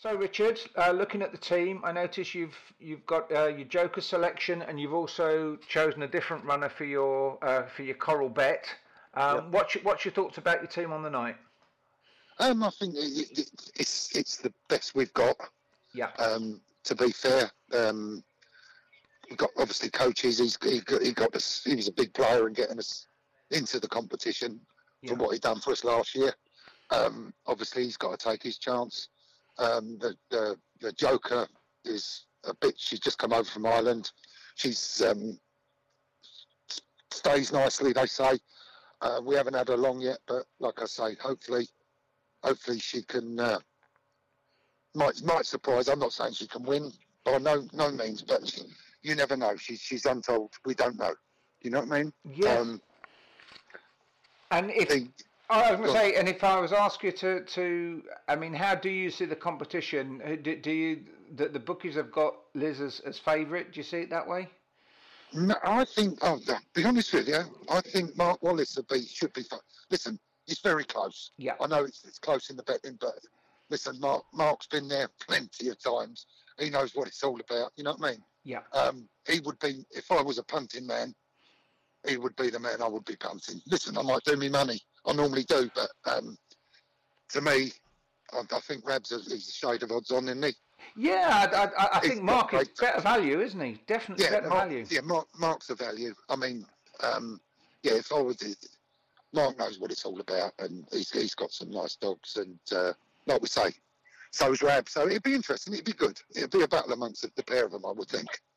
So Richard, looking at the team, I notice you've got your Joker selection, and you've also chosen a different runner for your Coral Bet. Yep. What's your thoughts about your team on the night? I think it's the best we've got. Yeah, To be fair, we've got obviously coaches. He was a big player in getting us into the competition from yeah, what he done for us last year. Obviously, he's got to take his chance. The Joker is a bit. She's just come over from Ireland. She's stays nicely. They say we haven't had her long yet, but like I say, hopefully she can might surprise. I'm not saying she can win by no means, but you never know. She's untold. We don't know. You know what I mean? yes. And if The, I was going to go on. say, and if I was asked you I mean, how do you see the competition? Do you the bookies have got Liz as favourite? Do you see it that way? No, I think. Oh, to be honest with you, I think Mark Wallace should be. Listen, it's very close. Yeah, I know it's close in the betting, but listen, Mark's been there plenty of times. He knows what it's all about. You know what I mean? yeah. He would be, if I was a punting man, he would be the man I would be punting. Listen, I might do me money. I normally do, but to me, I think he's a shade of odds on, isn't he? Yeah, I He's think got Mark is great. better value, isn't he? Definitely Yeah, better value. Mark's a value. I mean, yeah, if I was, Mark knows what it's all about, and he's got some nice dogs, and like we say, so is Rab. So it'd be interesting. It'd be good. It'd be a battle amongst the pair of them, I would think.